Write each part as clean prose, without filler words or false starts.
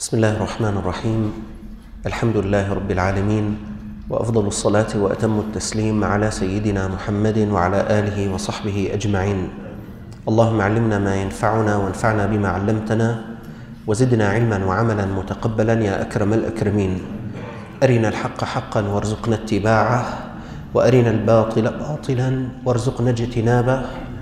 بسم الله الرحمن الرحيم. الحمد لله رب العالمين، وأفضل الصلاة وأتم التسليم على سيدنا محمد وعلى آله وصحبه أجمعين. اللهم علمنا ما ينفعنا وانفعنا بما علمتنا، وزدنا علما وعملا متقبلا يا أكرم الأكرمين. أرنا الحق حقا وارزقنا اتباعه، وأرنا الباطل باطلا وارزقنا اجتنابه.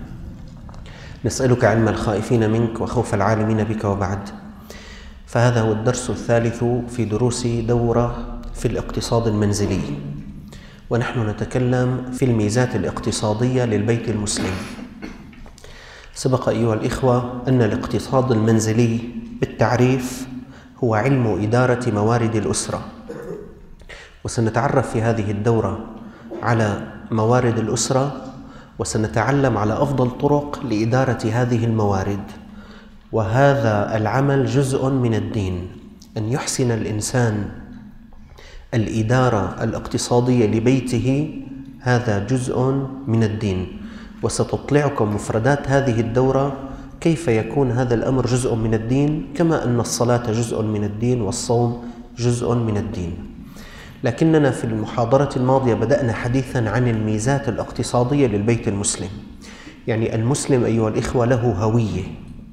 نسألك علم الخائفين منك وخوف العالمين بك. وبعد، فهذا هو الدرس الثالث في دروس دورة في الاقتصاد المنزلي، ونحن نتكلم في الميزات الاقتصادية للبيت المسلم. سبق أيها الإخوة أن الاقتصاد المنزلي بالتعريف هو علم إدارة موارد الأسرة، وسنتعرف في هذه الدورة على موارد الأسرة، وسنتعلم على أفضل طرق لإدارة هذه الموارد. وهذا العمل جزء من الدين، أن يحسن الإنسان الإدارة الاقتصادية لبيته، هذا جزء من الدين. وستطلعكم مفردات هذه الدورة كيف يكون هذا الأمر جزء من الدين، كما أن الصلاة جزء من الدين والصوم جزء من الدين. لكننا في المحاضرة الماضية بدأنا حديثا عن الميزات الاقتصادية للبيت المسلم. يعني المسلم أيها الإخوة له هوية،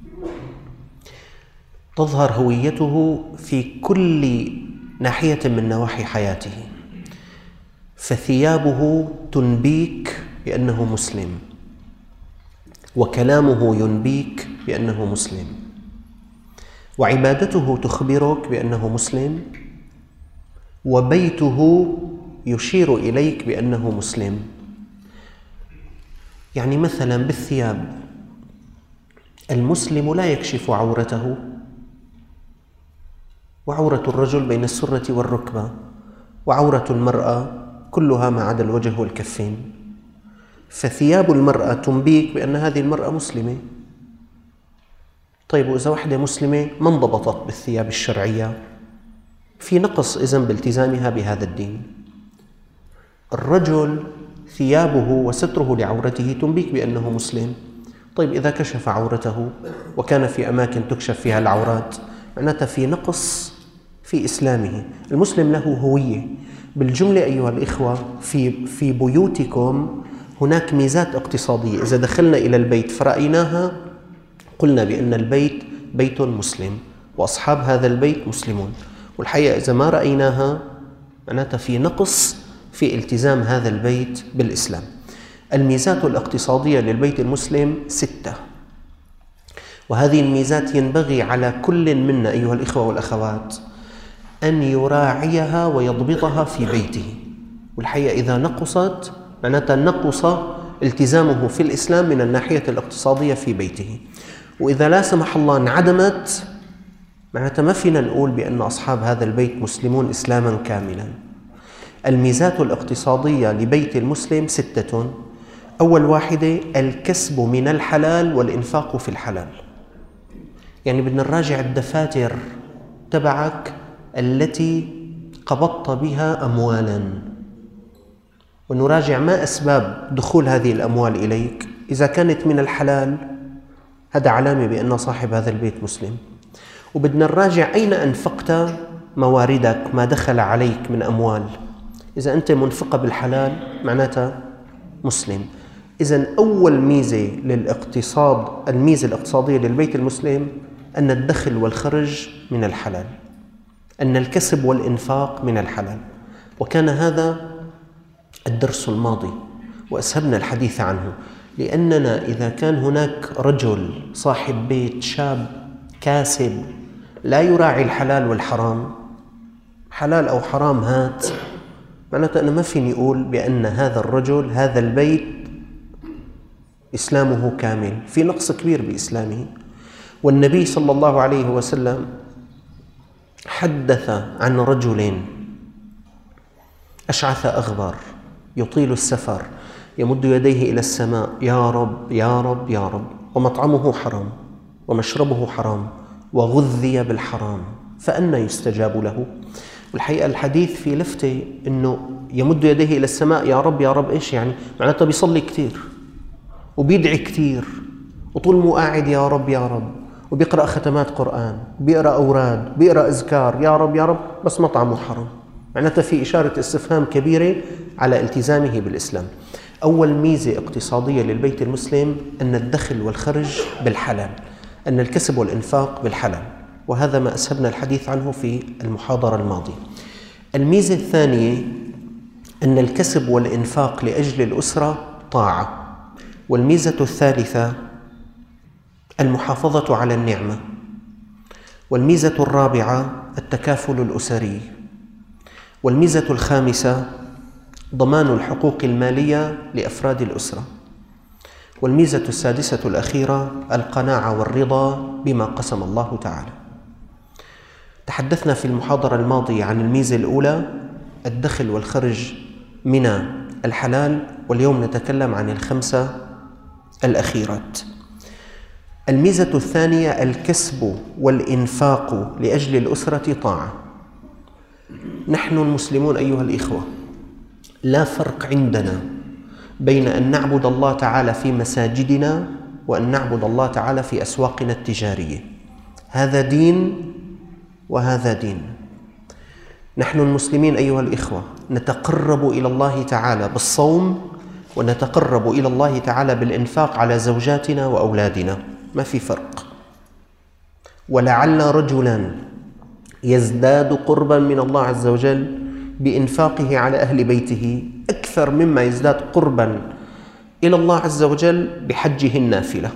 تظهر هويته في كل ناحية من نواحي حياته، فثيابه تنبيك بأنه مسلم، وكلامه ينبيك بأنه مسلم، وعبادته تخبرك بأنه مسلم، وبيته يشير إليك بأنه مسلم. يعني مثلا بالثياب، المسلم لا يكشف عورته، وعورة الرجل بين السرة والركبة، وعورة المرأة كلها ما عدا الوجه والكفين. فثياب المرأة تنبيك بأن هذه المرأة مسلمة. طيب، وإذا واحدة مسلمة ما انضبطت بالثياب الشرعية، في نقص إذن بالتزامها بهذا الدين. الرجل ثيابه وستره لعورته تنبيك بأنه مسلم. طيب، إذا كشف عورته وكان في أماكن تكشف فيها العورات، معناتها في نقص في إسلامه. المسلم له هوية. بالجملة أيها الإخوة، في بيوتكم هناك ميزات اقتصادية. إذا دخلنا إلى البيت فرأيناها، قلنا بأن البيت بيت مسلم، وأصحاب هذا البيت مسلمون. والحقيقة إذا ما رأيناها، معناتها في نقص في التزام هذا البيت بالإسلام. الميزات الاقتصادية للبيت المسلم 6، وهذه الميزات ينبغي على كل منا أيها الإخوة والأخوات أن يراعيها ويضبطها في بيته. والحقيقة إذا نقصت، معناتها نقص التزامه في الإسلام من الناحية الاقتصادية في بيته. وإذا لا سمح الله انعدمت، معناتها ما فينا نقول بأن أصحاب هذا البيت مسلمون إسلاما كاملا. الميزات الاقتصادية لبيت المسلم 6. أول واحدة الكسب من الحلال والإنفاق في الحلال. يعني بدنا نراجع الدفاتر تبعك التي قبضت بها أموالا، ونراجع ما أسباب دخول هذه الأموال إليك. إذا كانت من الحلال، هذا علامة بأن صاحب هذا البيت مسلم. وبدنا نراجع أين أنفقت مواردك، ما دخل عليك من أموال. إذا أنت منفقة بالحلال، معناتها مسلم. إذن أول ميزة للاقتصاد، الميزة الاقتصادية للبيت المسلم، أن الدخل والخرج من الحلال، أن الكسب والإنفاق من الحلال. وكان هذا الدرس الماضي وأسهبنا الحديث عنه، لأننا إذا كان هناك رجل صاحب بيت شاب كاسب لا يراعي الحلال والحرام، حلال أو حرام هات، معناته أنا ما فيني أقول بأن هذا الرجل هذا البيت إسلامه كامل، في نقص كبير بإسلامه. والنبي صلى الله عليه وسلم حدث عن رجل أشعث أغبر يطيل السفر، يمد يديه إلى السماء: يا رب يا رب يا رب، ومطعمه حرام ومشربه حرام وغذي بالحرام، فأنى يستجاب له؟ والحقيقة الحديث في لفتة أنه يمد يديه إلى السماء يا رب يا رب، إيش يعني؟ معناته بيصلي كتير وبيدعي كتير وطول مو قاعد يا رب يا رب، وبيقرأ ختمات قرآن، بيقرأ أوراد، بيقرأ أذكار، يا رب يا رب، بس مطعمه حرام، معناتها في إشارة استفهام كبيرة على التزامه بالإسلام. أول ميزة اقتصادية للبيت المسلم أن الدخل والخرج بالحلال، أن الكسب والإنفاق بالحلال، وهذا ما أسهبنا الحديث عنه في المحاضرة الماضية. الميزة الثانية أن الكسب والإنفاق لأجل الأسرة طاعة. والميزة الثالثة المحافظة على النعمة. والميزة الرابعة التكافل الأسري. والميزة الخامسة ضمان الحقوق المالية لأفراد الأسرة. والميزة السادسة الأخيرة القناعة والرضا بما قسم الله تعالى. تحدثنا في المحاضرة الماضية عن الميزة الأولى الدخل والخرج من الحلال، واليوم نتكلم عن الخمسة الأخيرات. الميزة الثانية الكسب والإنفاق لأجل الأسرة طاعة. نحن المسلمون أيها الإخوة لا فرق عندنا بين أن نعبد الله تعالى في مساجدنا وأن نعبد الله تعالى في أسواقنا التجارية. هذا دين وهذا دين. نحن المسلمين أيها الإخوة نتقرب إلى الله تعالى بالصوم، ونتقرب إلى الله تعالى بالإنفاق على زوجاتنا وأولادنا، ما في فرق. ولعل رجلا يزداد قربا من الله عز وجل بإنفاقه على أهل بيته أكثر مما يزداد قربا إلى الله عز وجل بحجه النافلة.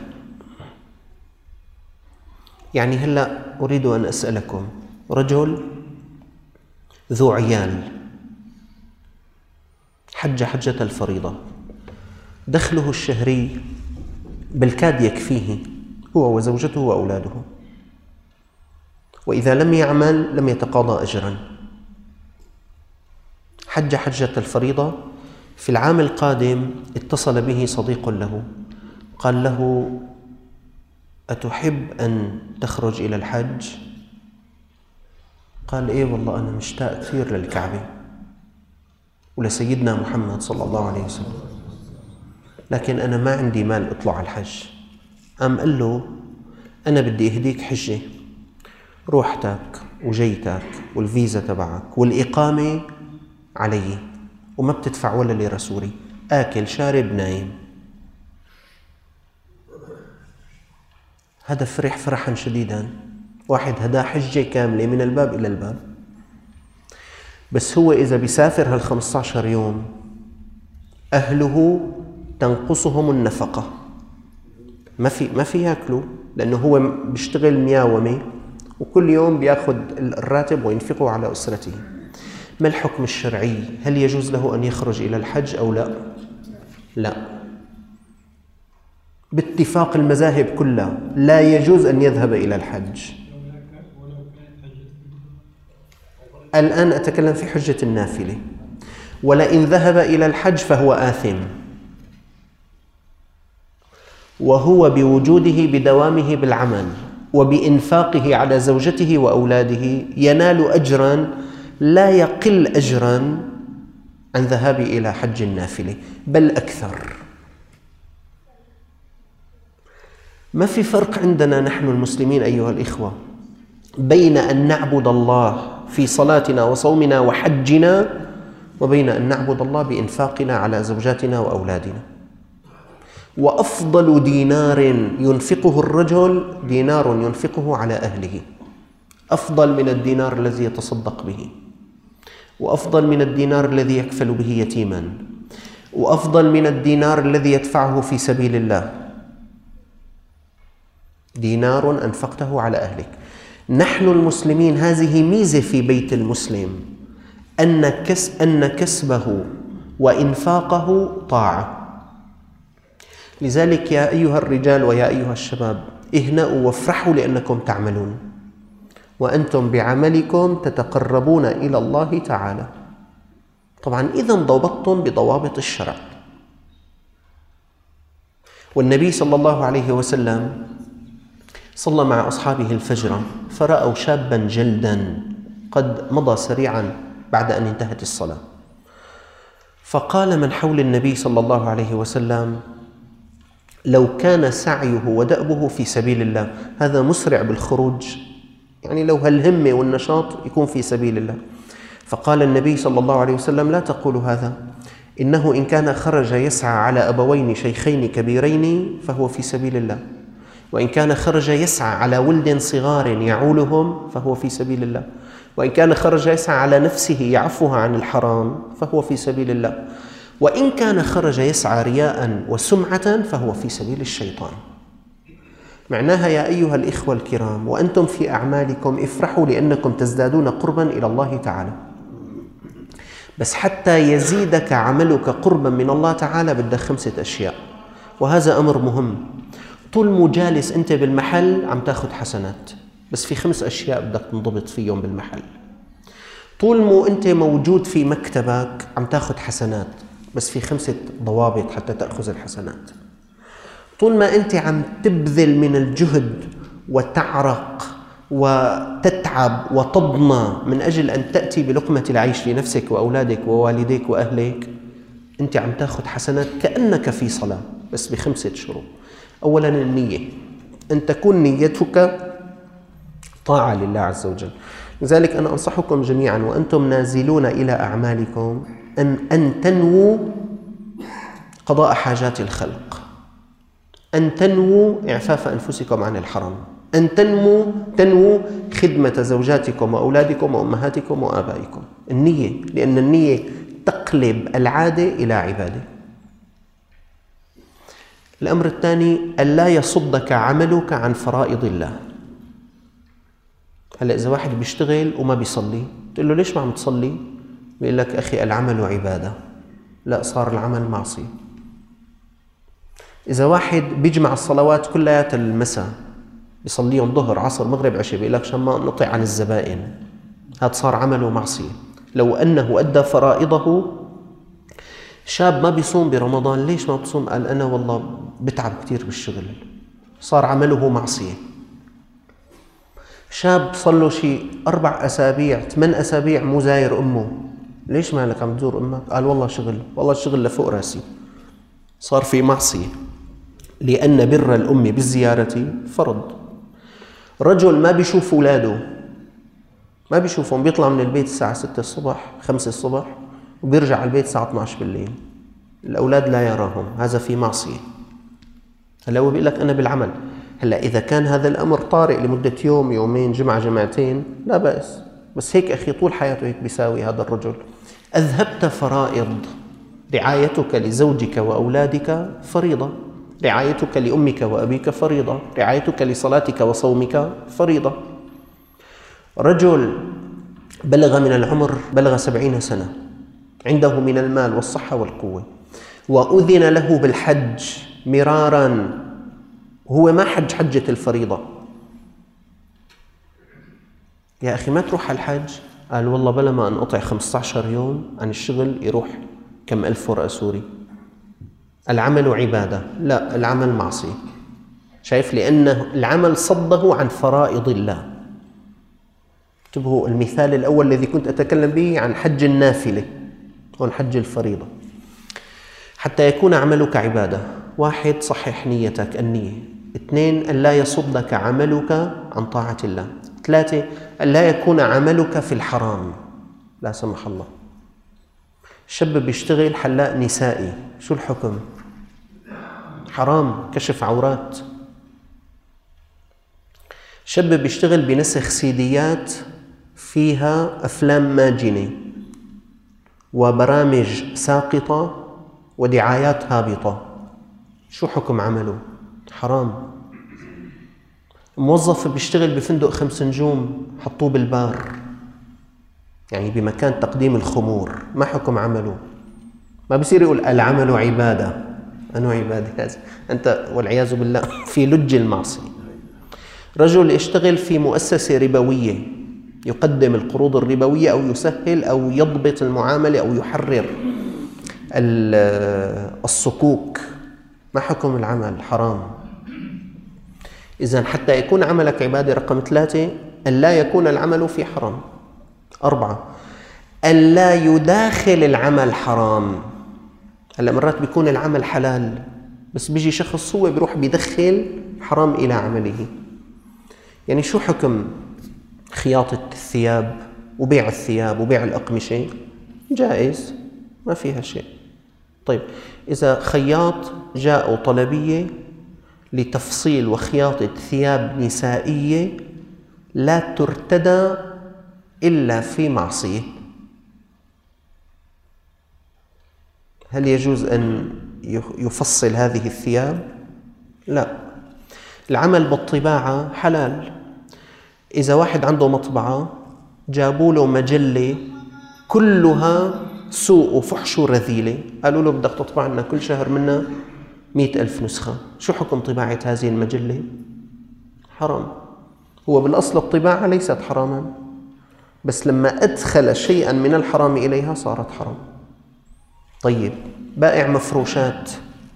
يعني هلأ أريد أن أسألكم، رجل ذو عيال حج حجة الفريضة، دخله الشهري بالكاد يكفيه هو وزوجته وأولاده، وإذا لم يعمل لم يتقاضى أجرا. حج حجة الفريضة، في العام القادم اتصل به صديق له قال له: أتحب أن تخرج إلى الحج؟ قال: إيه والله أنا مشتاق كثير للكعبة ولسيدنا محمد صلى الله عليه وسلم، لكن أنا ما عندي مال أطلع على الحج. قام قال له: أنا بدي أهديك حجة، روحتك وجيتك والفيزا تبعك والإقامة علي، وما بتدفع ولا ليرة سوري، آكل شارب نايم. هذا فرح فرحا شديدا، واحد هداه حجة كاملة من الباب إلى الباب. بس هو إذا بيسافر هال15 يوم أهله تنقصهم النفقة، ما في ياكلوا، لأنه هو بيشتغل مياومة وكل يوم بياخذ الراتب وينفقه على أسرته. ما الحكم الشرعي؟ هل يجوز له أن يخرج إلى الحج أو لا؟ لا، باتفاق المذاهب كلها لا يجوز أن يذهب إلى الحج. الآن أتكلم في حجة النافلة. ولئن ذهب إلى الحج فهو آثم، وهو بوجوده بدوامه بالعمل وبإنفاقه على زوجته وأولاده ينال أجرا لا يقل أجرا عن ذهاب إلى حج النافلة، بل أكثر. ما في فرق عندنا نحن المسلمين أيها الإخوة بين أن نعبد الله في صلاتنا وصومنا وحجنا وبين أن نعبد الله بإنفاقنا على زوجاتنا وأولادنا. وأفضل دينار ينفقه الرجل دينار ينفقه على أهله، أفضل من الدينار الذي يتصدق به، وأفضل من الدينار الذي يكفل به يتيما، وأفضل من الدينار الذي يدفعه في سبيل الله. دينار أنفقته على أهلك. نحن المسلمين هذه ميزة في بيت المسلم، أن كسبه وإنفاقه طاعة. لذلك يا أيها الرجال ويا أيها الشباب اهنأوا وافرحوا لأنكم تعملون، وأنتم بعملكم تتقربون إلى الله تعالى. طبعا إذا ضبطتم بضوابط الشرع. والنبي صلى الله عليه وسلم صلى مع أصحابه الفجر فرأوا شابا جلدا قد مضى سريعا بعد أن انتهت الصلاة، فقال من حول النبي صلى الله عليه وسلم: لو كان سعيه ودأبه في سبيل الله، هذا مسرع بالخروج، يعني لو هالهمة والنشاط يكون في سبيل الله. فقال النبي صلى الله عليه وسلم: لا تقولوا هذا، إنه إن كان خرج يسعى على أبوين شيخين كبيرين فهو في سبيل الله، وإن كان خرج يسعى على ولد صغار يعولهم فهو في سبيل الله، وإن كان خرج يسعى على نفسه يعفوها عن الحرام فهو في سبيل الله، وإن كان خرج يسعى رياء وسمعة فهو في سبيل الشيطان. معناها يا أيها الإخوة الكرام، وأنتم في أعمالكم افرحوا لأنكم تزدادون قربا إلى الله تعالى، بس حتى يزيدك عملك قربا من الله تعالى بدك 5 أشياء، وهذا أمر مهم. طول مجالس أنت بالمحل عم تاخذ حسنات، بس في 5 أشياء بدك تنضبط فيهم بالمحل. طول مو أنت موجود في مكتبك عم تاخذ حسنات، بس في 5 ضوابط حتى تأخذ الحسنات. طول ما أنت عم تبذل من الجهد وتعرق وتتعب وتضنى من أجل أن تأتي بلقمة العيش لنفسك وأولادك ووالديك وأهلك، أنت عم تاخذ حسنات كأنك في صلاة، بس ب5 شروط. أولاً النية، أن تكون نيتك طاعة لله عز وجل. لذلك أنا أنصحكم جميعاً وأنتم نازلون إلى أعمالكم أن تنووا قضاء حاجات الخلق، أن تنووا إعفاف أنفسكم عن الحرام، أن تنووا خدمة زوجاتكم وأولادكم وأمهاتكم وآبائكم. النية، لأن النية تقلب العادة إلى عبادة. الأمر الثاني: ألا يصدك عملك عن فرائض الله. هلأ إذا واحد بيشتغل وما بيصلي، تقول له ليش ما عم تصلي؟ بيقول لك أخي العمل عبادة. لا، صار العمل معصية. إذا واحد بيجمع الصلوات كلها المساء، بيصليهم ظهر عصر مغرب عشاء، بيقول لك عشان ما نقطع عن الزبائن، هذا صار عمله معصية. لو أنه أدى فرائضه. شاب ما بيصوم برمضان، ليش ما بتصوم؟ قال أنا والله بتعب كتير بالشغل، صار عمله معصية. شاب صار له شي 4 أسابيع 8 أسابيع مو زاير أمه، ليش مالك عم تزور أمك؟ قال والله شغل، والله الشغل لفوق راسي، صار في معصية، لأن بر الأم بالزيارة فرض. رجل ما بيشوف أولاده، ما بيشوفهم، بيطلع من البيت الساعة 6 الصبح 5 الصبح وبيرجع على البيت الساعة 12 بالليل، الأولاد لا يراهم، هذا في معصية. هلا هو بيقول لك أنا بالعمل. هلا إذا كان هذا الأمر طارئ لمدة يوم يومين جمعة جمعتين لا بأس، بس هيك أخي طول حياته هيك بيساوي هذا الرجل. أذهبت فرائض. رعايتك لزوجك وأولادك فريضة، رعايتك لأمك وأبيك فريضة، رعايتك لصلاتك وصومك فريضة. رجل بلغ من العمر، بلغ 70 سنة، عنده من المال والصحة والقوة، وأذن له بالحج مرارا، هو ما حج حجة الفريضة. يا أخي ما تروح على الحج؟ قال والله بلا ما أنقطع 15 يوم عن الشغل يروح كم 1000 ورقة سوري. العمل عبادة، لا، العمل معصية. شايف؟ لأن العمل صده عن فرائض الله. انتبهوا، المثال الأول الذي كنت أتكلم به عن حج النافلة، هون حج الفريضة. حتى يكون عملك عبادة: 1 صحح نيتك، النية. 2 ألا يصدك عملك عن طاعة الله. 3 ألا يكون عملك في الحرام لا سمح الله. شاب بيشتغل حلاق نسائي، شو الحكم؟ حرام، كشف عورات. شاب بيشتغل بنسخ سيديات فيها أفلام ماجنة وبرامج ساقطة ودعايات هابطة، شو حكم عمله؟ حرام. موظف بيشتغل بفندق 5 نجوم حطوه بالبار، يعني بمكان تقديم الخمور، ما حكم عمله؟ ما بصير يقول العمل عبادة. أنو عبادة هذا؟ أنت والعياذ بالله في لج المعصية. رجل يشتغل في مؤسسة ربوية، يقدم القروض الربوية أو يسهل أو يضبط المعاملة أو يحرر الصكوك، ما حكم العمل؟ حرام. إذن حتى يكون عملك عبادة، رقم 3 أن لا يكون العمل في حرام. 4 أن لا يداخل العمل حرام. هلا مرات بيكون العمل حلال بس بيجي شخص هو بيروح بيدخل حرام إلى عمله. يعني شو حكم خياطة الثياب وبيع الثياب وبيع الأقمشة؟ جائز، ما فيها شيء. طيب إذا خياط جاء طلبية لتفصيل وخياطة ثياب نسائية لا ترتدى إلا في معصية، هل يجوز أن يفصل هذه الثياب؟ لا. العمل بالطباعة حلال. إذا واحد عنده مطبعة جابوا له مجلة كلها سوء وفحش ورذيلة، قالوا له بدك تطبع لنا كل شهر منا 100,000 نسخة، شو حكم طباعة هذه المجلة؟ حرام. هو بالأصل الطباعة ليست حراما، بس لما أدخل شيئا من الحرام إليها صارت حرام. طيب بائع مفروشات،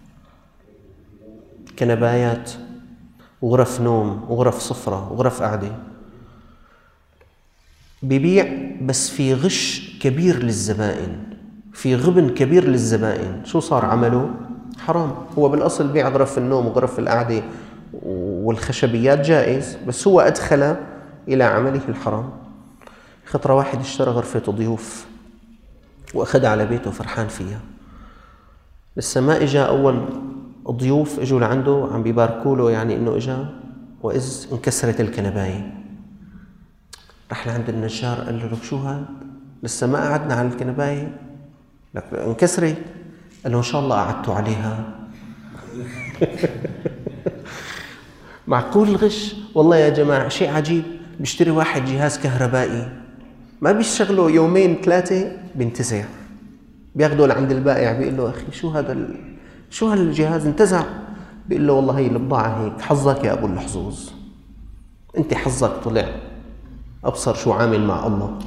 كنبايات وغرف نوم وغرف صفرة وغرف قعدة، ببيع بس في غش كبير للزبائن، في غبن كبير للزبائن، شو صار عمله؟ حرام. هو بالأصل بيع غرف النوم وغرف القعدة والخشبيات جائز، بس هو أدخل إلى عمله الحرام. خطرة واحد اشترى غرفة ضيوف وأخذها على بيته فرحان فيها، لسه ما إجا أول ضيوف إجوا لعنده عم بيباركوا له يعني إنه إجا، وإذ انكسرت الكنباية. راح لعند النجار قال له لك شو هاد؟ لسه ما قعدنا على الكنباية، لك انكسرت. قال له إن شاء الله قعدتوا عليها. معقول الغش؟ والله يا جماعة شيء عجيب. بيشتري واحد جهاز كهربائي ما بيشغله يومين ثلاثة بينتزع، بياخده لعند البائع بيقول له أخي شو هالجهاز انتزع؟ بيقول له والله هي البضاعة هيك، حظك يا أبو الحظوظ، أنت حظك طلع، أبصر شو عامل مع الله.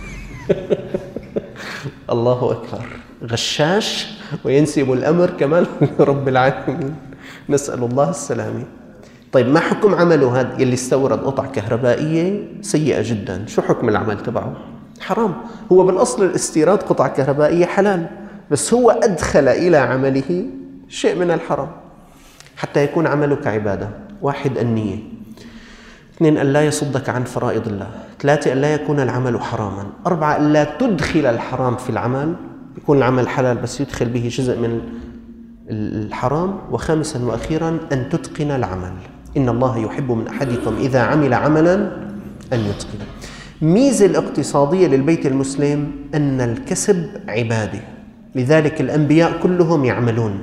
الله أكبر، غشاش وينسب الأمر كمان رب العالمين، نسأل الله السلامة. طيب ما حكم عمله هذا يلي استورد قطع كهربائية سيئة جدا؟ شو حكم العمل تبعه؟ حرام. هو بالأصل الاستيراد قطع كهربائية حلال، بس هو أدخل إلى عمله شيء من الحرام حتى يكون عملك عبادة. واحد النية، اثنين أن لا يصدك عن فرائض الله، ثلاثة أن لا يكون العمل حراما، أربعة أن لا تدخل الحرام في العمل، يكون العمل حلال بس يدخل به جزء من الحرام، وخامسا وأخيرا أن تتقن العمل. إن الله يحب من أحدكم إذا عمل عملا أن يتقنه. ميزة الاقتصادية للبيت المسلم أن الكسب عبادة، لذلك الأنبياء كلهم يعملون،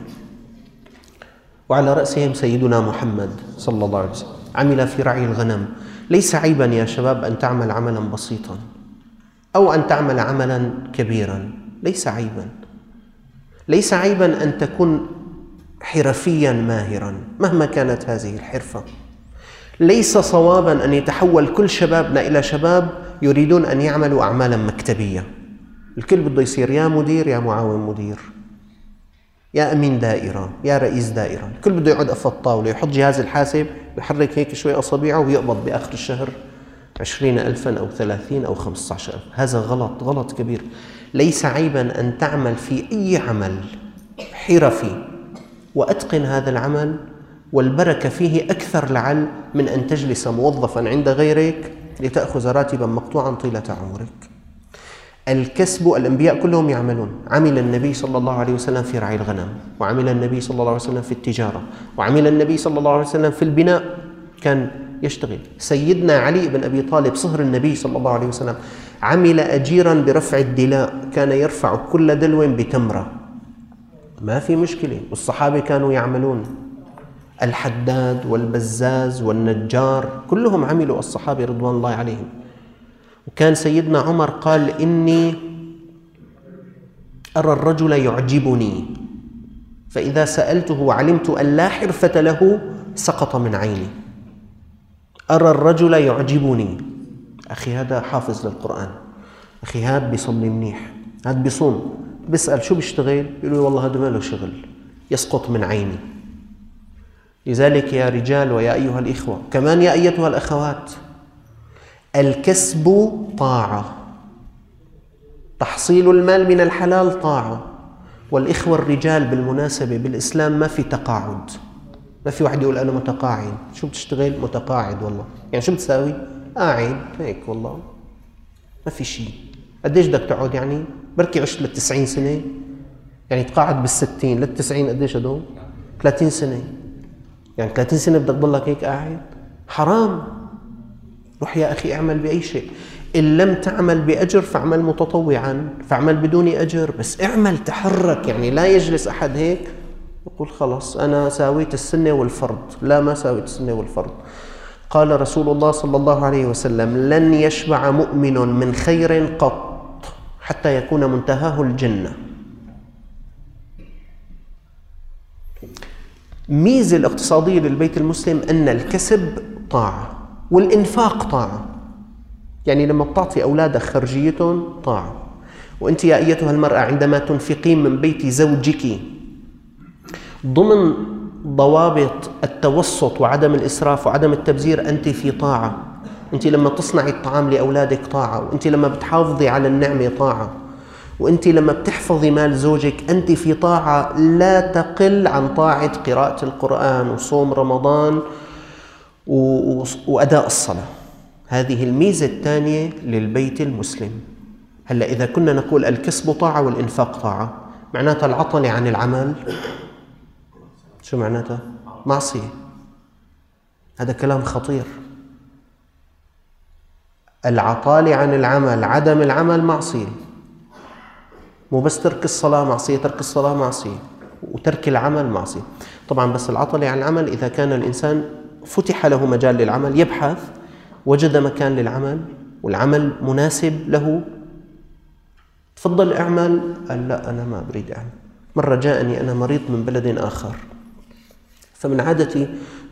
وعلى رأسهم سيدنا محمد صلى الله عليه وسلم عمل في رعي الغنم. ليس عيبا يا شباب أن تعمل عملا بسيطا أو أن تعمل عملا كبيرا، ليس عيبا. ليس عيبا أن تكون حرفيا ماهرا مهما كانت هذه الحرفة. ليس صوابا أن يتحول كل شبابنا إلى شباب يريدون أن يعملوا أعمالا مكتبية، الكل بده يصير يا مدير يا معاون مدير يا أمين دائرة يا رئيس دائرة، الكل بده يقعد قفا الطاولة يحط جهاز الحاسب ويحرك هيك شوي أصابعه ويقبض بآخر الشهر 20,000 أو 30 أو 15,000. هذا غلط، غلط كبير. ليس عيبا أن تعمل في أي عمل حرفي وأتقن هذا العمل، والبركة فيه أكثر لعل من أن تجلس موظفا عند غيرك لتأخذ راتبا مقطوعا طيلة عمرك. الكسب الأنبياء كلهم يعملون. عمل النبي صلى الله عليه وسلم في رعي الغنم، وعمل النبي صلى الله عليه وسلم في التجارة، وعمل النبي صلى الله عليه وسلم في البناء، كان يشتغل. سيدنا علي بن أبي طالب صهر النبي صلى الله عليه وسلم عمل أجيرا برفع الدلاء، كان يرفع كل دلو بتمرة، ما في مشكلة، والصحابة كانوا يعملون. الحداد والبزاز والنجار كلهم عملوا، الصحابة رضوان الله عليهم. وكان سيدنا عمر قال إني أرى الرجل يعجبني فإذا سألته وعلمت أن لا حرفة له سقط من عيني. أرى الرجل يعجبني، أخي هذا حافظ للقرآن، أخي هذا بيصلي منيح، هذا بيصوم، بسأل شو بيشتغل؟ يقولوا والله هذا ما له شغل، يسقط من عيني. لذلك يا رجال ويا أيها الإخوة، كمان يا أيتها الأخوات، الكسب طاعة، تحصيل المال من الحلال طاعة، والإخوة الرجال بالمناسبة بالإسلام ما في تقاعد، ما في واحد يقول أنا متقاعد. شو بتشتغل؟ متقاعد والله. يعني شو بتساوي؟ قاعد هيك والله، ما في شيء. قديش بدك تقعد يعني؟ بركي عشت ل90 سنة، يعني تقاعد بال60 لل90 قديش هدول؟ 30 سنة. يعني 30 سنة بدك تضلك هيك قاعد؟ حرام. روح يا أخي اعمل بأي شيء. إن لم تعمل بأجر فاعمل متطوعا، فاعمل بدون أجر، بس اعمل، تحرك. يعني لا يجلس أحد هيك يقول خلاص أنا ساويت السنة والفرض. لا، ما ساويت السنة والفرض. قال رسول الله صلى الله عليه وسلم: لن يشبع مؤمن من خير قط حتى يكون منتهاه الجنة. ميزة الاقتصادية للبيت المسلم أن الكسب طاعة والإنفاق طاعة. يعني لما بتعطي أولادك خرجيتهم طاعة. وأنت يا أيتها المرأة عندما تنفقين من بيت زوجك ضمن ضوابط التوسط وعدم الإسراف وعدم التبذير أنت في طاعة. أنت لما تصنعي الطعام لأولادك طاعة، وأنت لما بتحافظي على النعمة طاعة، وأنت لما بتحفظي مال زوجك أنت في طاعة لا تقل عن طاعة قراءة القرآن وصوم رمضان وأداء الصلاة. هذه الميزة الثانية للبيت المسلم. هلأ إذا كنا نقول الكسب طاعة والإنفاق طاعة، معناتها العطل عن العمل شو معناتها؟ معصية. هذا كلام خطير. العطال عن العمل، عدم العمل معصية. مو بس ترك الصلاة معصية، ترك الصلاة معصية، وترك العمل معصية. طبعا بس العطل عن العمل إذا كان الإنسان فتح له مجال للعمل، يبحث، وجد مكان للعمل والعمل مناسب له، تفضل اعمل. قال لا أنا ما أريد أعمل. مرة جاءني أنا مريض من بلد آخر، فمن عادتي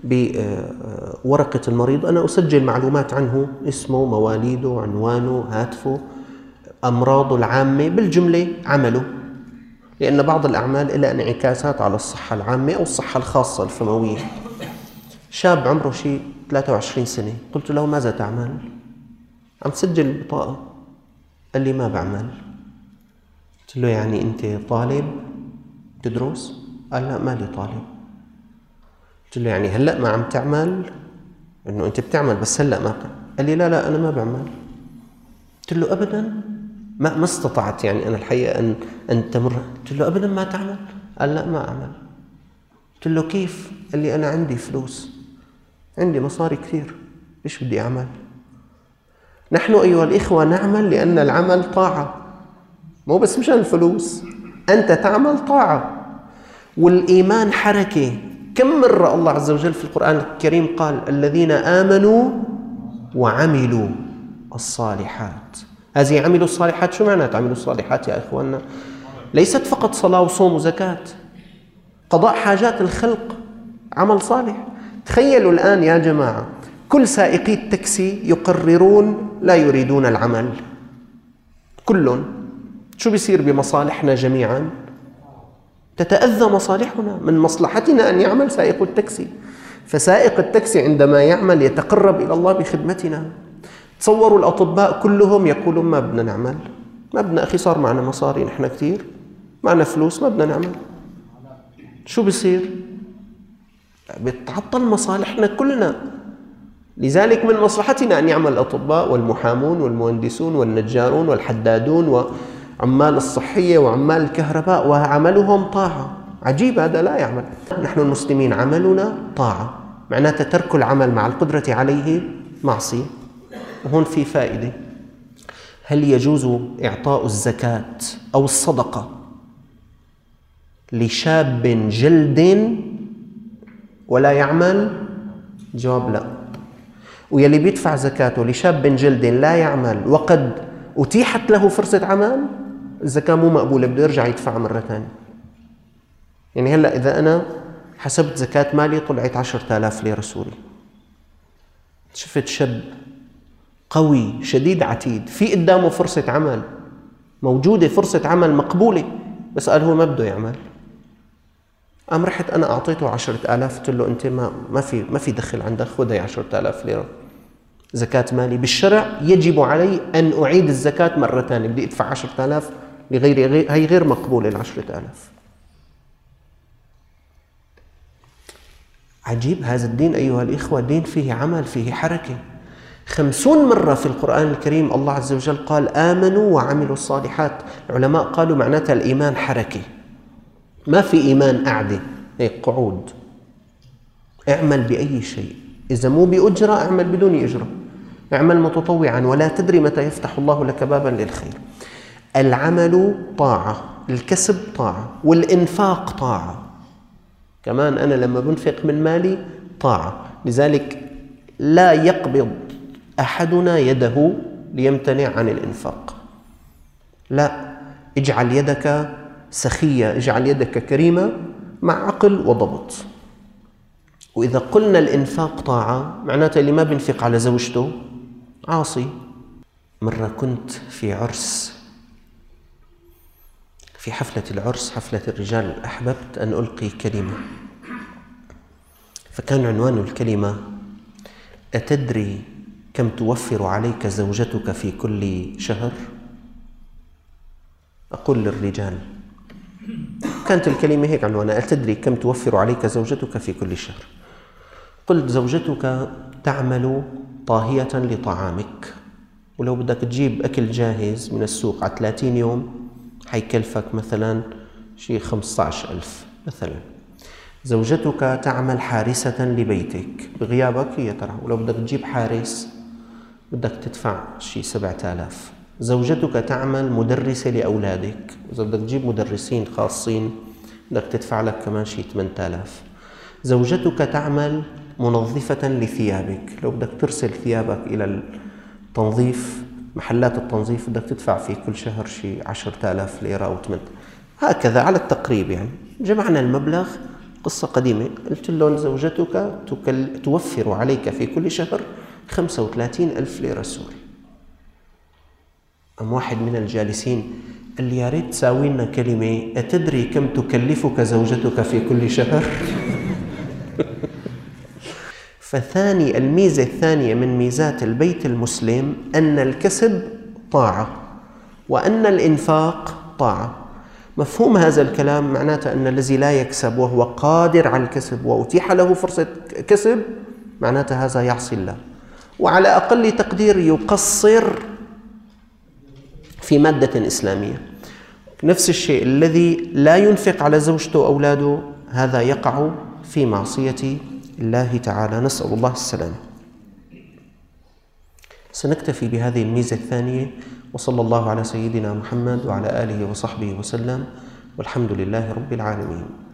بورقة المريض أنا أسجل معلومات عنه: اسمه، مواليده، عنوانه، هاتفه، أمراضه العامة، بالجملة عمله، لأن بعض الأعمال لها انعكاسات على الصحة العامة أو الصحة الخاصة الفموية. شاب عمره شيء 23 سنة، قلت له ماذا تعمل؟ عم تسجل البطاقة. قال لي ما بعمل. قلت له يعني أنت طالب تدرس؟ قال لا مالي طالب. قلت له يعني هلأ ما عم تعمل؟ إنه أنت بتعمل بس هلأ ما بتعمل. قال لي لا أنا ما بعمل. قلت له أبدا ما استطعت يعني أنا الحقيقة أن تمر. قلت له أبدا ما تعمل؟ قال لا ما أعمل. قلت له كيف؟ قال لي أنا عندي فلوس، عندي مصاري كثير، إيش بدي أعمل؟ نحن أيها الإخوة نعمل لأن العمل طاعة، مو بس مشان الفلوس. أنت تعمل طاعة، والإيمان حركة. كم مرة الله عز وجل في القرآن الكريم قال: الذين آمنوا وعملوا الصالحات. هذه عملوا الصالحات، شو معنى عملوا الصالحات يا إخواننا؟ ليست فقط صلاة وصوم وزكاة. قضاء حاجات الخلق عمل صالح. تخيلوا الآن يا جماعة، كل سائقي التاكسي يقررون لا يريدون العمل، كلهم. شو بيصير بمصالحنا جميعا؟ تتأذى مصالحنا. من مصلحتنا أن يعمل سائق التاكسي، فسائق التاكسي عندما يعمل يتقرب إلى الله بخدمتنا. تصوروا الأطباء كلهم يقولون ما بدنا نعمل، ما بدنا. أخي صار معنا مصاري نحن كثير، معنا فلوس، ما بدنا نعمل. شو بيصير؟ بتعطل مصالحنا كلنا. لذلك من مصلحتنا أن يعمل الأطباء والمحامون والمهندسون والنجارون والحدادون وعمال الصحية وعمال الكهرباء، وعملهم طاعة. عجيب هذا لا يعمل. نحن المسلمين عملنا طاعة، معناته ترك العمل مع القدرة عليه معصية. وهون في فائدة: هل يجوز إعطاء الزكاة أو الصدقة لشاب جلد ولا يعمل؟ جواب لا. ويلي بيدفع زكاته لشاب جلد لا يعمل وقد أتيحت له فرصة عمل، الزكاة مو مقبولة، بده يرجع يدفع مرة ثانية. يعني هلأ إذا أنا حسبت زكاة مالي طلعت 10,000 ليرة سوري، شفت شاب قوي شديد عتيد في قدامه فرصة عمل موجودة، فرصة عمل مقبولة، بس قال هو ما بده يعمل. قام رحت أنا أعطيته 10,000، قلت له أنت ما في دخل عندك، خذ هي 10,000 ليرة زكاة مالي. بالشرع يجب علي أن أعيد الزكاة مرة ثانية، بدي أدفع 10,000 هي غير مقبولة 10,000. عجيب هذا الدين أيها الإخوة، دين فيه عمل، فيه حركة. 50 مرة في القرآن الكريم الله عز وجل قال آمنوا وعملوا الصالحات. العلماء قالوا معناتها الإيمان حركة، ما في إيمان قعدة هيك قعود. اعمل بأي شيء، إذا مو بأجرة اعمل بدون أجرة، اعمل متطوعا ولا تدري متى يفتح الله لك بابا للخير. العمل طاعة، الكسب طاعة، والإنفاق طاعة. كمان أنا لما بنفق من مالي طاعة. لذلك لا يقبض أحدنا يده ليمتنع عن الإنفاق، لا، اجعل يدك سخية، اجعل يدك كريمة مع عقل وضبط. وإذا قلنا الإنفاق طاعة معناته اللي ما بينفق على زوجته عاصي. مرة كنت في عرس، في حفلة العرس، حفلة الرجال، أحببت أن ألقي كلمة، فكان عنوان الكلمة أتدري كم توفر عليك زوجتك في كل شهر؟ أقول للرجال، كانت الكلمة هيك عنوانها، أتدري كم توفر عليك زوجتك في كل شهر؟ قلت زوجتك تعمل طاهية لطعامك، ولو بدك تجيب أكل جاهز من السوق على 30 يوم حيكلفك مثلا شيء 15,000 مثلا. زوجتك تعمل حارسة لبيتك بغيابك هي ترى، ولو بدك تجيب حارس بدك تدفع شيء 7,000. زوجتك تعمل مدرسة لأولادك، إذا بدك تجيب مدرسين خاصين بدك تدفع لك كمان شيء 8,000. زوجتك تعمل منظفة لثيابك، لو بدك ترسل ثيابك إلى التنظيف، محلات التنظيف، بدك تدفع في كل شهر شيء 10,000 ليرة أو 8. هكذا على التقريب يعني. جمعنا المبلغ، قصة قديمة، قلت لهم زوجتك توفر عليك في كل شهر 35,000 ليرة سوري. أم واحد من الجالسين قال لي يا ريت تساوي لنا كلمة أتدري كم تكلفك زوجتك في كل شهر؟ فثاني الميزة الثانية من ميزات البيت المسلم أن الكسب طاعة وأن الإنفاق طاعة. مفهوم هذا الكلام معناته أن الذي لا يكسب وهو قادر على الكسب وأتيح له فرصة كسب معناته هذا يعصي الله، وعلى أقل تقدير يقصر في مادة إسلامية. نفس الشيء الذي لا ينفق على زوجته وأولاده هذا يقع في معصية الله تعالى، نسأل الله السلامة. سنكتفي بهذه الميزة الثانية، وصلى الله على سيدنا محمد وعلى آله وصحبه وسلم، والحمد لله رب العالمين.